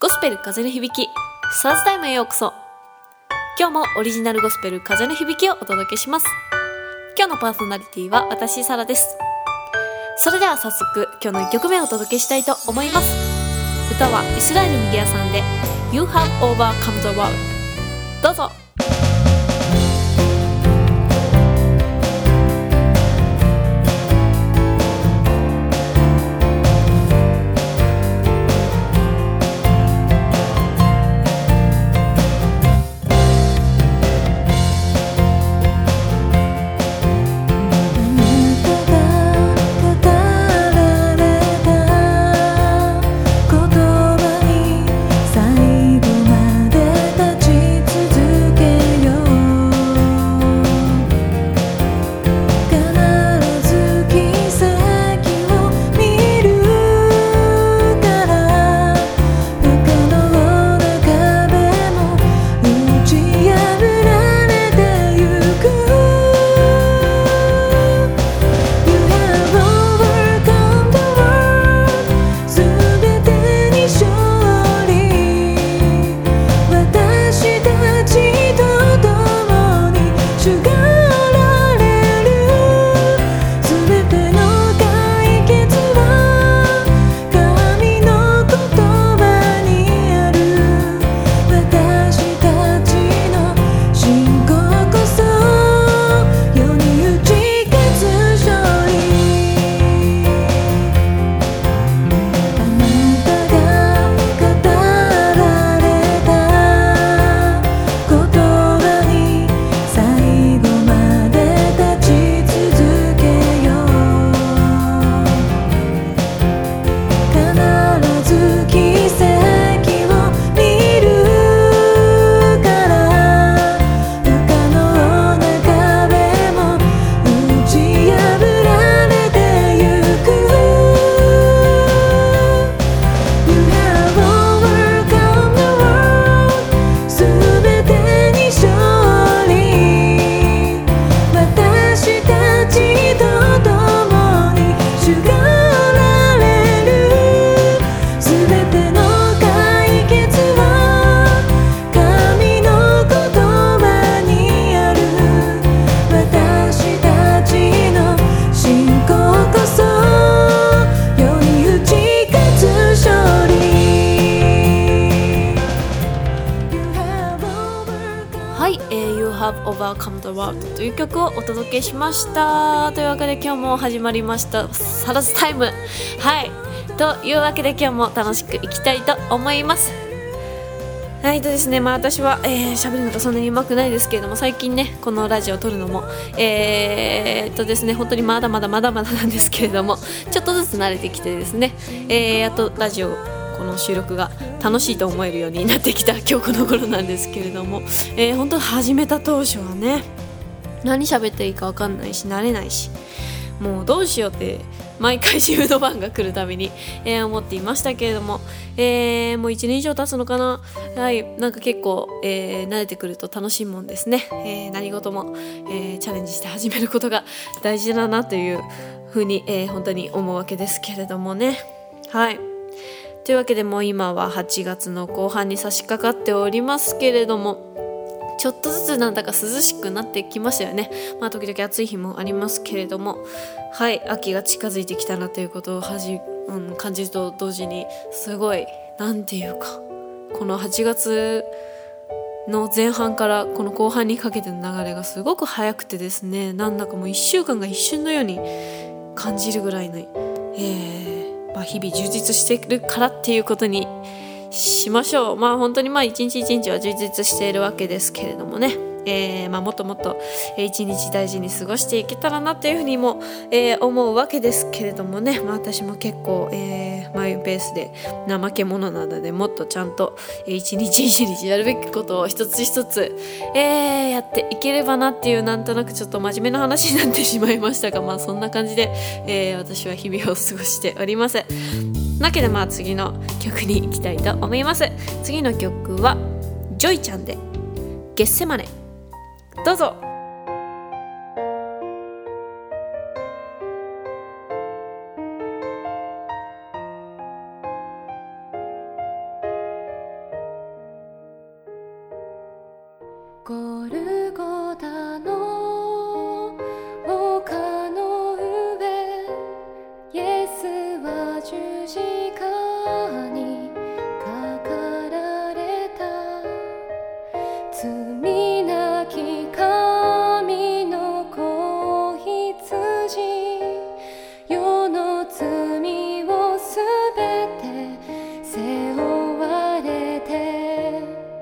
ゴスペル風の響きサーズタイムへようこそ。今日もオリジナルゴスペル風の響きをお届けします。今日のパーソナリティは私サラです。それでは早速今日の1曲目をお届けしたいと思います。歌はイスラエルミゲアさんで You Have Overcome the World。 どうぞ。You Have Overcome the World という曲をお届けしました。というわけで今日も始まりましたサラスタイム。はいというわけで今日も楽しくいきたいと思います。はいとですね、私は喋るのがそんなに上手くないですけれども、最近ねこのラジオを撮るのもですね本当にまだまだなんですけれども、ちょっとずつ慣れてきてですね、やっとラジオこの収録が楽しいと思えるようになってきた今日この頃なんですけれども、本当始めた当初はね何喋っていいか分かんないし慣れないし、もうどうしようって毎回自分の番が来るたびに、思っていましたけれども、もう1年以上経つのかな。はい、なんか結構、慣れてくると楽しいもんですね。何事も、チャレンジして始めることが大事だなというふうに、本当に思うわけですけれどもね。はいというわけでもう今は8月の後半に差し掛かっておりますけれども、ちょっとずつなんだか涼しくなってきましたよね。時々暑い日もありますけれども、はい秋が近づいてきたなということを感じると同時にすごいなんていうか、この8月の前半からこの後半にかけての流れがすごく早くてですね、なんだかもう1週間が一瞬のように感じるぐらいの、日々充実してるからっていうことにしましょう。本当に一日一日は充実しているわけですけれどもね、もっともっと一日大事に過ごしていけたらなというふうにも、思うわけですけれどもね、私も結構、マイペースで怠け者なので、もっとちゃんと一日一日やるべきことを一つ一つ、やっていければなっていう、なんとなくちょっと真面目な話になってしまいましたが、そんな感じで、私は日々を過ごしております。なわけで次の曲に行きたいと思います。次の曲はジョイちゃんでゲッセマネ、どうぞ。 ゴルゴダの丘の上、イエスは十字架にかかられた。罪なき神の子羊、世の罪をすべて背負われて、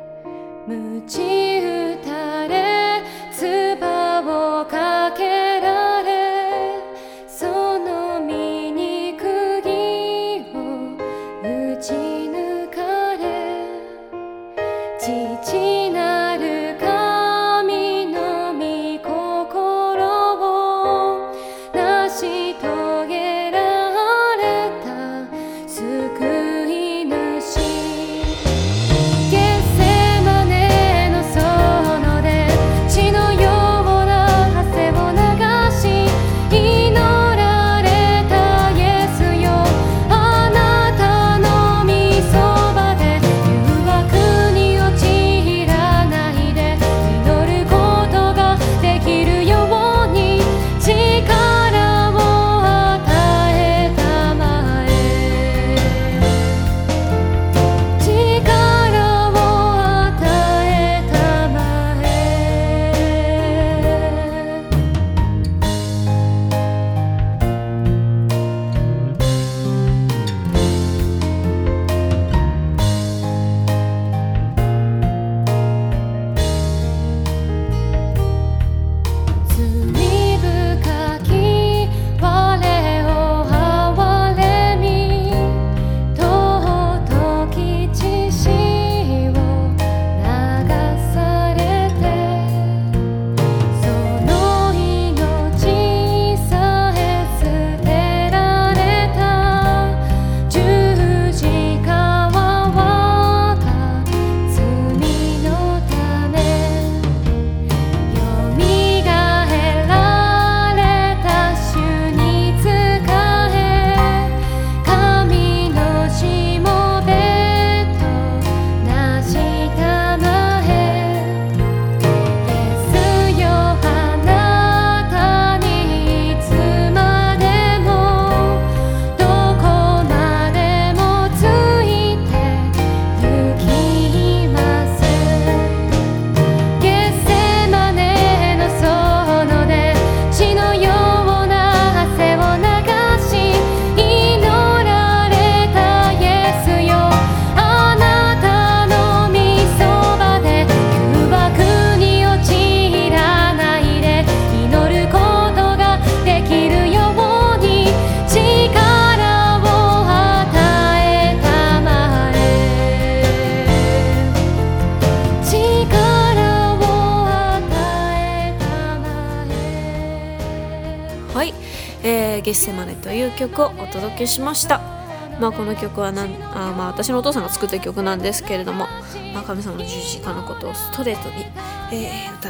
鞭打たれ唾をかけられ、その身に釘を打ち抜かれ、父なる神の御心を成し遂げられた救い主。ゲッセマネの園で血のような汗を流し、祈られたイエスよ、あなたの御そばで誘惑に陥らないで、祈ることができるように力を与えたまえ、力を与えたまえ。罪深き我を憐れみ、尊き血潮流されて、その命さえ捨てられた。十字架は我が罪のため、よみがえられた主に仕え、神のしもべとなしたまえ。イエスよ、あなたにいつまでもどこまでもついて行きます。ゲッセマネの園で血のような汗を流し、祈られたイエスよ、あなたの御そばで誘惑に陥らないで、祈ることができるように力を与えたまえ、力を与えたまえ。 はい、ゲッセマネという曲をお届けしました。この曲は私のお父さんが作った曲なんですけれども、神様の十字架のことをストレートに、歌った、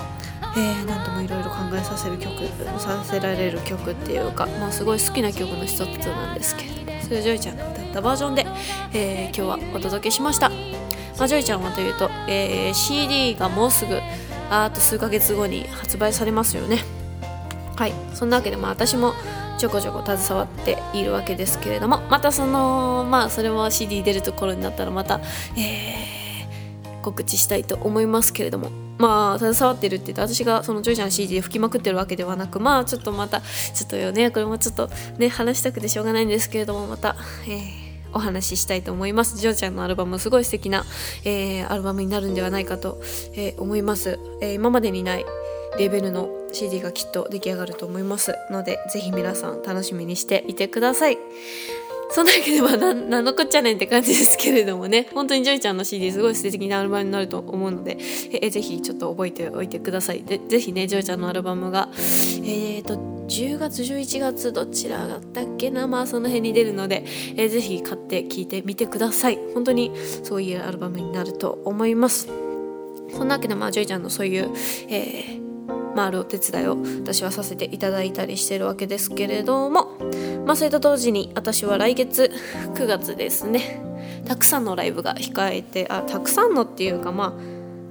なんともいろいろ考えさせられる曲っていうか、すごい好きな曲の一つなんですけれども、それをジョイちゃんが歌ったバージョンで、今日はお届けしました。ジョイちゃんはというと、CD がもうすぐあと数ヶ月後に発売されますよね。はい、そんなわけで私もちょこちょこ携わっているわけですけれども、またそれも CD 出るところになったらまた、告知したいと思いますけれども、携わってるって言って私がそのジョイちゃんの CD で吹きまくってるわけではなく、ちょっとよね、これもちょっとね話したくてしょうがないんですけれども、また、お話ししたいと思います。ジョイちゃんのアルバムすごい素敵な、アルバムになるんではないかと、思います。今までにないレベルの CD がきっと出来上がると思いますので、ぜひ皆さん楽しみにしていてください。そんなわけでなんのこっちゃねんって感じですけれどもね、本当にジョイちゃんの CD すごい素敵なアルバムになると思うので、ぜひちょっと覚えておいてください。でぜひね、ジョイちゃんのアルバムが10月11月どちらだったっけな、その辺に出るので、ぜひ買って聴いてみてください。本当にそういうアルバムになると思います。そんなわけでジョイちゃんのそういう、あるお手伝いを私はさせていただいたりしてるわけですけれども、それと同時に私は来月9月ですね、たくさんのライブが控えて、たくさんのっていうか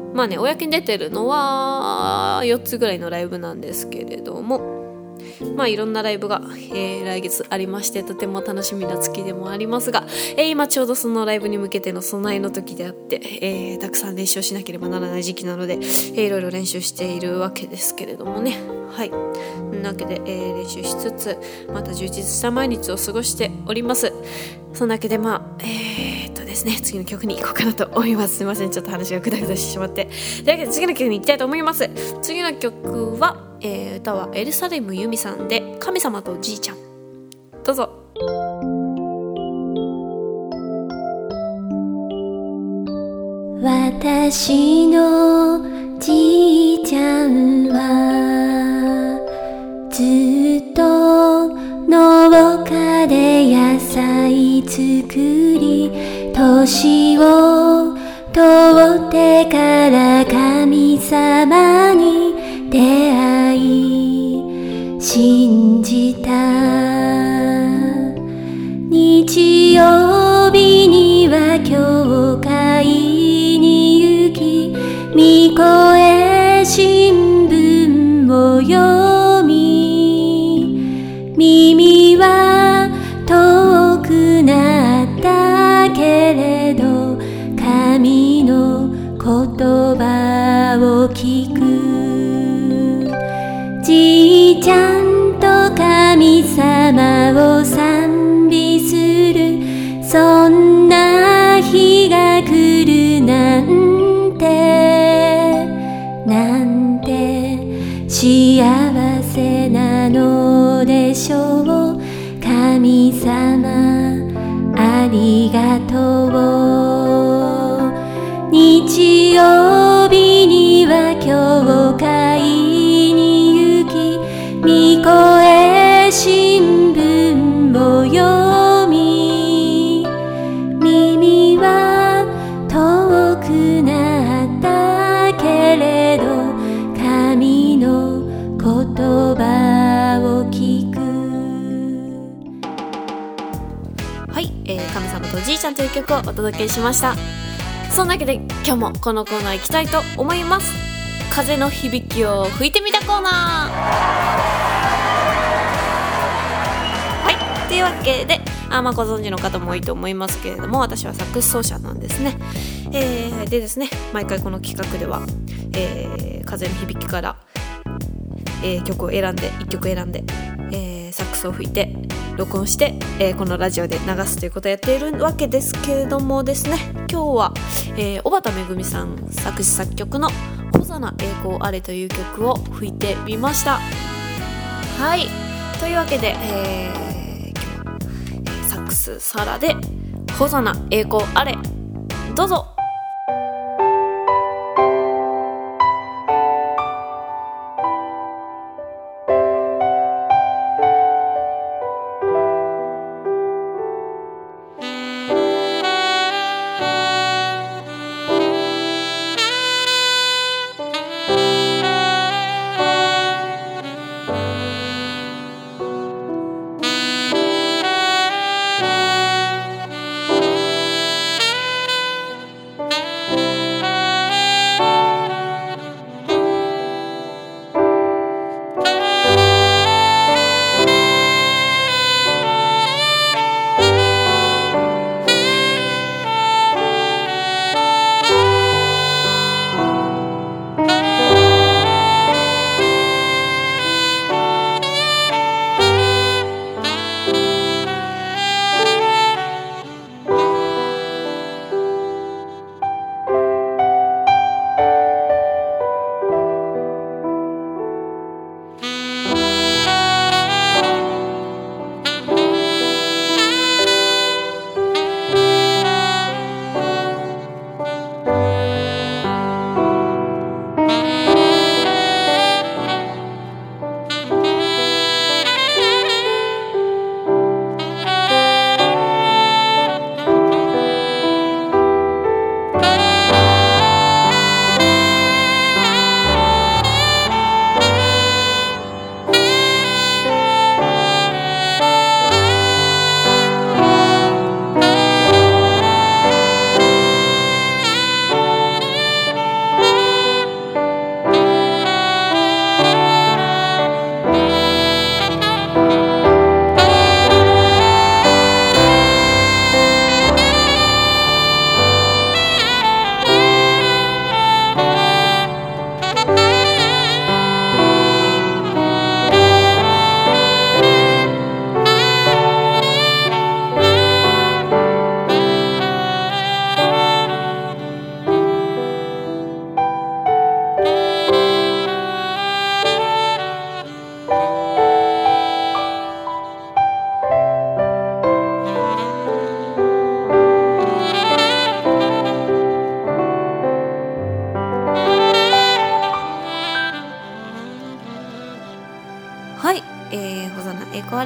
まあね、公に出てるのは4つぐらいのライブなんですけれども、まあいろんなライブが、来月ありまして、とても楽しみな月でもありますが、今ちょうどそのライブに向けての備えの時であって、たくさん練習しなければならない時期なので、いろいろ練習しているわけですけれどもね。はい。というわけで、練習しつつまた充実した毎日を過ごしております。そんなわけでですね、次の曲に行こうかなと思います。すいません、ちょっと話がグダグダしてしまって。というわけで次の曲に行きたいと思います。次の曲は、歌はエルサレムユミさんで神様とじいちゃん。どうぞ。 私のじいちゃんはずっと農家で野菜作り、年を通ってから神様に出会い信じた。日曜日には教会に行き、御声新聞を読み、耳は遠くなったけれど神の言葉を聞く。じいちゃんと神様を賛美する、そんな日が来るなんて、なんて幸せなのでしょう。神様ありがとう。日曜日には教会に行き、御声新聞を読み、耳は遠くなったけれど神の言葉を聞く。 はい、神様とじいちゃんという曲をお届けしました。そんなわけで今日もこのコーナー行きたいと思います。風の響きを吹いてみたコーナー。はい、というわけでご存知の方も多いと思いますけれども、私はサックス奏者なんですね。でですね、毎回この企画では、風の響きから、曲を選んで1曲選んで、サックスを吹いて録音して、このラジオで流すということをやっているわけですけれどもですね、今日は、小畑めぐみさん作詞作曲の小ざな栄光あれという曲を吹いてみました。はい、というわけで、今日は、サックスサラで小ざな栄光あれ、どうぞ。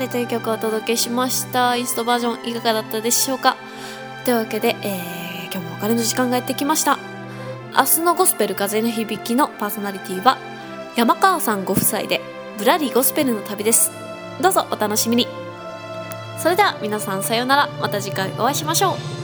れという曲をお届けしました。インストバージョンいかがだったでしょうか。というわけで、今日もお別れの時間がやってきました。明日のゴスペル風の響きのパーソナリティは山川さんご夫妻でぶらりゴスペルの旅です。どうぞお楽しみに。それでは皆さんさようなら。また次回お会いしましょう。